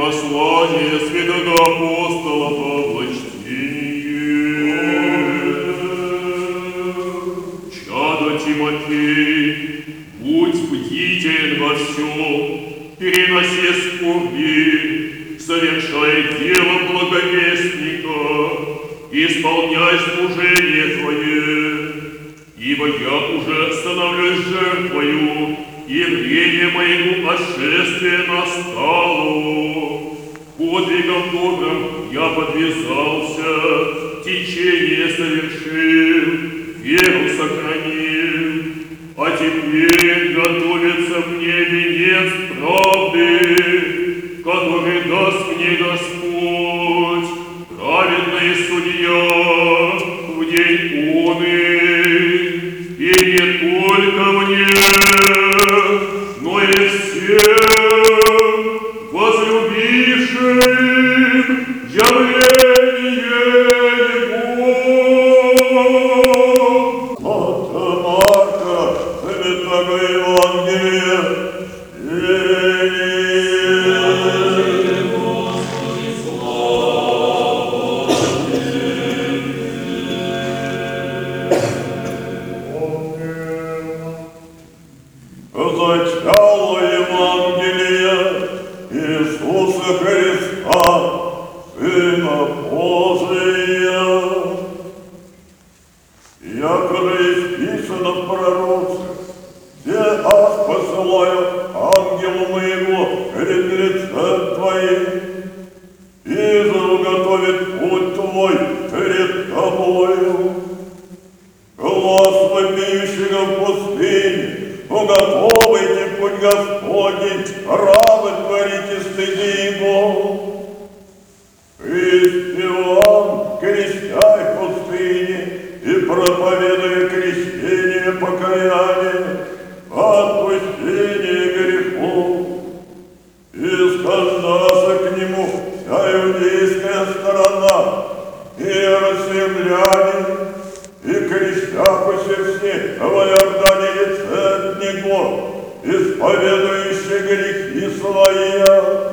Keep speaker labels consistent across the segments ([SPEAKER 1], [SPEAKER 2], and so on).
[SPEAKER 1] послание святого апостола Павла чтение. Чадо Тимофей, будь бдителен во всем, переноси скорби, совершай дело благовестника, исполняй служение твое, ибо я уже становлюсь жертвою, и время моего отшествия настало. Подвигом добрым я подвязался, течение совершил, веру сохранил, а теперь готовится мне венец правды, который даст мне Господь, праведный судья, в день оный, и не только мне, но и всем возлюбившим явление Его.
[SPEAKER 2] От Марка Святого Евангелия. Зачало Евангелие Иисуса Христа, Сына Божия, якобы исписано в пророце: «Где аз посылаю ангела моего перед лицем твоим, и заготовит путь твой перед тобою. Глаз вопиющего в пустыне, уготовайте путь Господень, рабы творите, стыди Его. Христиан, крещай в пустыне и проповедуй крещение покаяния, отпущение грехов. И сказался к нему вся иудейская сторона, и иерусалимляне, и крещавшие все в Иордане лице от него, исповедующие грехи свои.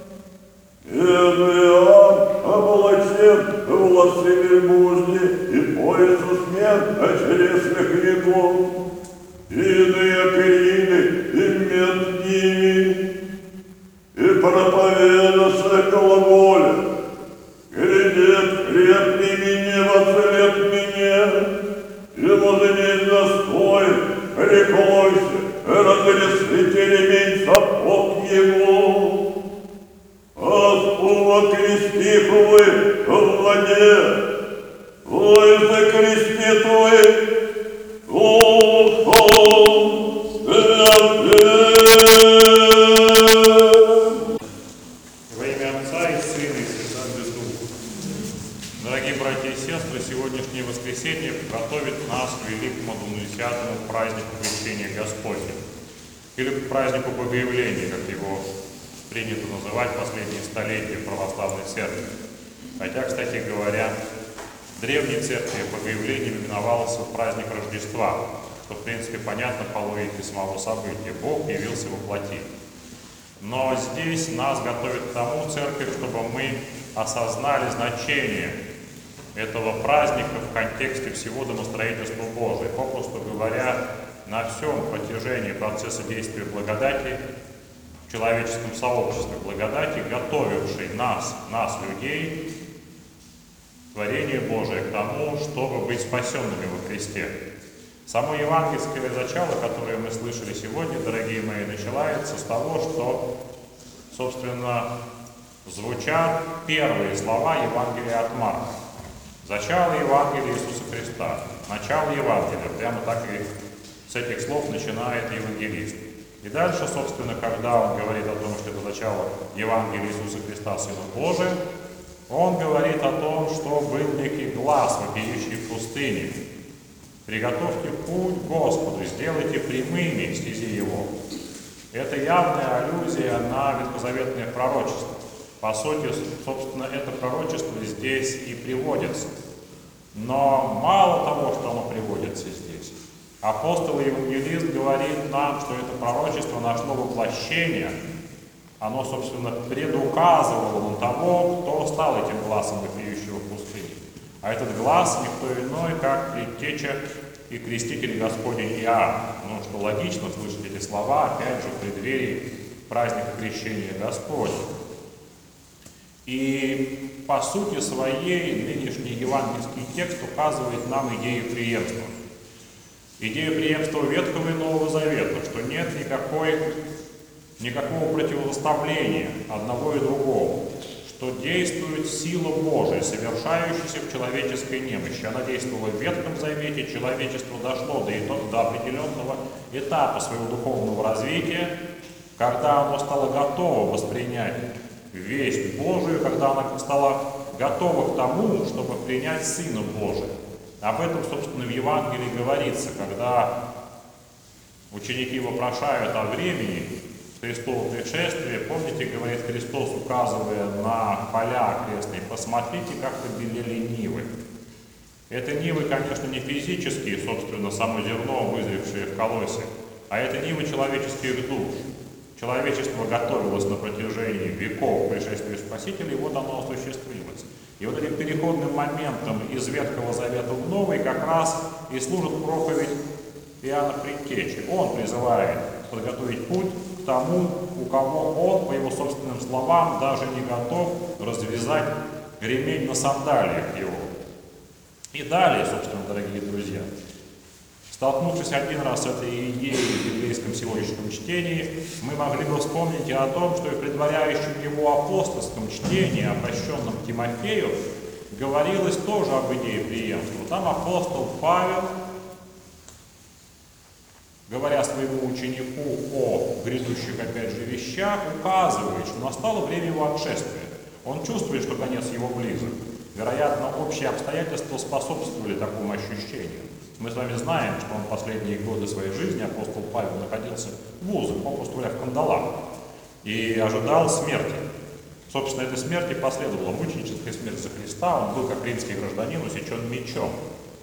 [SPEAKER 2] Иоанн облачен в лосины мужни и поясу смерть очересных веков, иные перины и мед ними, и проповедуется глаголе: грядет крепкий мне воцелет мне, и мудрец достоин, прикройся, разресите ремень сапог его. Господь крестих вы в воде, Ой, закрестит вы Духом Святым.
[SPEAKER 3] Во имя Отца и Сына и Святого Духа. Дорогие братья и сестры, сегодняшнее воскресенье готовит нас к великому двунадесятому празднику Крещения Господня, или к празднику Богоявления, как его принято называть последние столетия православной церкви. Хотя, кстати говоря, в древней церкви Богоявлением именовался праздник Рождества, что, в принципе, понятно по логике самого события. Бог явился во плоти. Но здесь нас готовит к тому церковь, чтобы мы осознали значение этого праздника в контексте всего домостроительства Божия. Попросту говоря, на всем протяжении процесса действия благодати в человеческом сообществе, благодати, готовившей нас, людей, творение Божие к тому, чтобы быть спасенными во Христе. Само евангельское зачало, которое мы слышали сегодня, дорогие мои, начинается с того, что, собственно, звучат первые слова Евангелия от Марка. Зачало Евангелия Иисуса Христа, начало Евангелия, прямо так и с этих слов начинает евангелист. И дальше, собственно, когда он говорит о том, что это начало Евангелия Иисуса Христа, Сына Божия, он говорит о том, что был некий глас, вопиющий в пустыне. Приготовьте путь Господу, сделайте прямыми стези Его. Это явная аллюзия на ветхозаветное пророчество. По сути, собственно, это пророчество здесь и приводится. Но мало того, что оно приводится здесь, апостол и евангелист говорит нам, что это пророчество нашло воплощение оно, собственно, предуказывало на того, кто стал этим глазом вопиющего в пустыне. А этот глаз никто иной, как предтеча и креститель Господень Иоанн. Ну, что логично слышать эти слова, опять же, в преддверии праздника крещения Господня. И по сути своей нынешний евангельский текст указывает нам идею преемства. Идею преемства Ветхого и Нового Завета, что нет никакого противопоставления одного и другого, что действует сила Божия, совершающаяся в человеческой немощи. Она действовала в Ветхом Завете, человечество дошло до определенного этапа своего духовного развития, когда оно стало готово воспринять весть Божию, когда оно стало готово к тому, чтобы принять Сына Божия. Об этом, собственно, в Евангелии говорится, когда ученики вопрошают о времени Христова пришествия. Помните, говорит Христос, указывая на поля окрестные: посмотрите, как побелели нивы. Это нивы, конечно, не физические, собственно, само зерно, вызревшее в колосе, а это нивы человеческих душ. Человечество готовилось на протяжении веков к пришествию Спасителя, и вот оно осуществилось. И вот этим переходным моментом из Ветхого Завета в Новый как раз и служит проповедь Иоанна Предтечи. Он призывает подготовить путь к тому, у кого он, по его собственным словам, даже не готов развязать ремень на сандалиях его. И далее, собственно, дорогие друзья, столкнувшись один раз с этой идеей в библейском сегодняшнем чтении, мы могли бы вспомнить и о том, что и в предваряющем его апостольском чтении, обращенном к Тимофею, говорилось тоже об идее преемства. Там апостол Павел, говоря своему ученику о грядущих, опять же, вещах, указывает, что настало время его отшествия. Он чувствует, что конец его близок. Вероятно, общие обстоятельства способствовали такому ощущению. Мы с вами знаем, что он последние годы своей жизни, апостол Павел, находился в узах, попросту говоря, в кандалах, и ожидал смерти. Собственно, этой смерти последовала мученическая смерть за Христа. Он был, как римский гражданин, усечен мечом.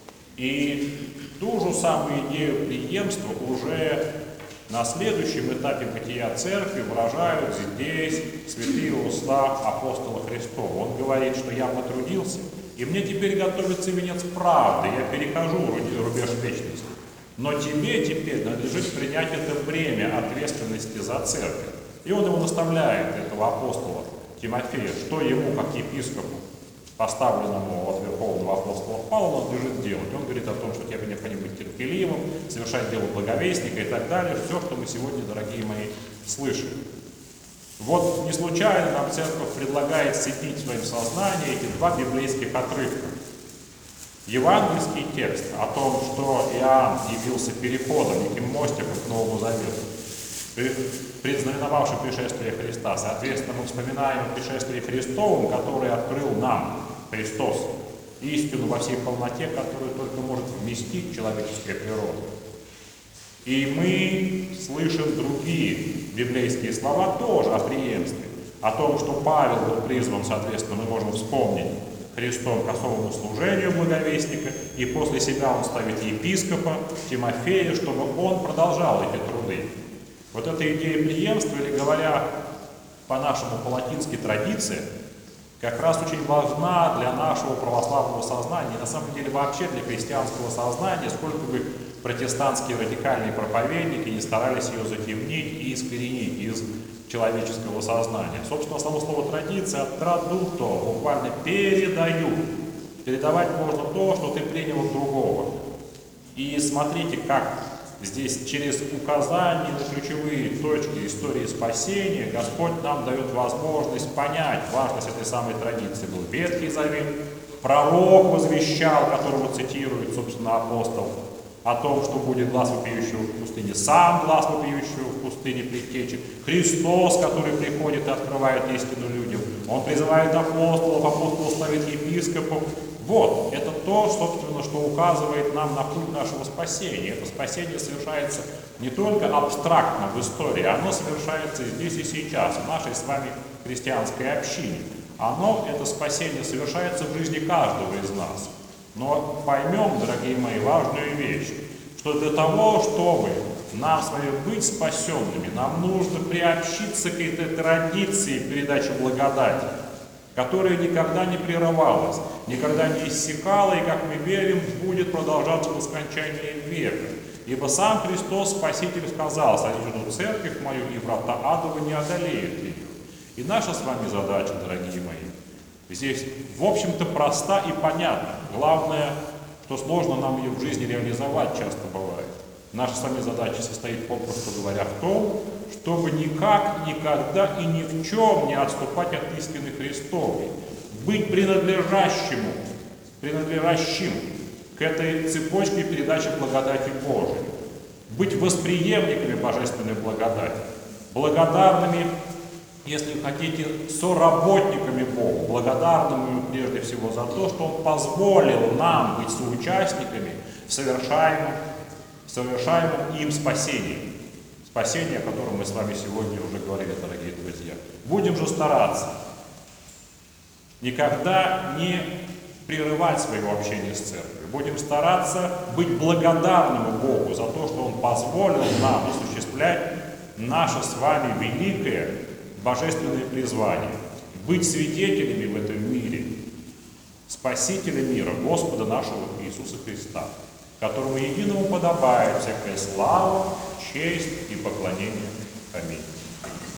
[SPEAKER 3] И ту же самую идею преемства уже на следующем этапе бытия церкви выражают здесь святые уста апостола Христова. Он говорит, что я потрудился, и мне теперь готовится венец правды, я перехожу рубеж вечности. Но тебе теперь надлежит принять это бремя ответственности за церковь. И он его наставляет, этого апостола Тимофея, что ему, как епископу, поставленному от верховного апостола Павла, надлежит делать. Он говорит о том, что тебе необходимо быть терпеливым, совершать дело благовестника и так далее. Все, что мы сегодня, дорогие мои, слышим. Вот не случайно нам церковь предлагает сцепить в своем сознании эти два библейских отрывка. Евангельский текст о том, что Иоанн явился переходом, неким мостиком к Новому Завету, предзнаменовавший пришествие Христа. Соответственно, мы вспоминаем о пришествии Христовом, который открыл нам Христос, истину во всей полноте, которую только может вместить человеческая природа. И мы слышим другие библейские слова тоже о преемстве, о том, что Павел был призван, соответственно, мы можем вспомнить Христом к особому служению благовестника, и после себя он ставит епископа Тимофея, чтобы он продолжал эти труды. Вот эта идея преемства, или говоря по-нашему, по-латински традиция, как раз очень важна для нашего православного сознания, и на самом деле вообще для христианского сознания, сколько бы протестантские радикальные проповедники не старались ее затемнить и искоренить из человеческого сознания. Собственно, само слово традиция от традуто, буквально передаю. Передавать можно то, что ты принял от другого. И смотрите, как здесь через указания на ключевые точки истории спасения Господь нам дает возможность понять важность этой самой традиции. Был Ветхий Завет, пророк возвещал, которого цитирует, собственно, апостол, о том, что будет глаз вопиющего в пустыне, сам глаз вопиющего в пустыне предтечи, Христос, который приходит и открывает истину людям. Он призывает апостолов, апостол ставит епископов. Вот, это то, собственно, что указывает нам на путь нашего спасения. Это спасение совершается не только абстрактно в истории, оно совершается здесь и сейчас, в нашей с вами христианской общине. Это спасение совершается в жизни каждого из нас. Но поймем, дорогие мои, важную вещь, что для того, чтобы нам с вами быть спасенными, нам нужно приобщиться к этой традиции передачи благодати, которая никогда не прерывалась, никогда не иссякала и, как мы верим, будет продолжаться до скончания века. Ибо сам Христос Спаситель сказал: «Сойдите в церковь мою, и врата адова не одолеют ее». И наша с вами задача, дорогие мои, здесь, в общем-то, проста и понятна. Главное, что сложно нам ее в жизни реализовать часто бывает. Наша с вами задача состоит, попросту говоря, в том, чтобы никак, никогда и ни в чем не отступать от истины Христовой, быть принадлежащим к этой цепочке передачи благодати Божией, быть восприемниками божественной благодати, благодарными, если хотите, соработниками Богу, благодарными ему прежде всего за то, что Он позволил нам быть соучастниками в совершаемом им спасении. Спасение, о котором мы с вами сегодня уже говорили, дорогие друзья. Будем же стараться никогда не прерывать своего общения с церковью. Будем стараться быть благодарными Богу за то, что Он позволил нам осуществлять наше с вами великое божественное призвание, быть свидетелями в этом мире Спасителя мира, Господа нашего Иисуса Христа, которому единому подобает всякая слава, честь и поклонение. Аминь.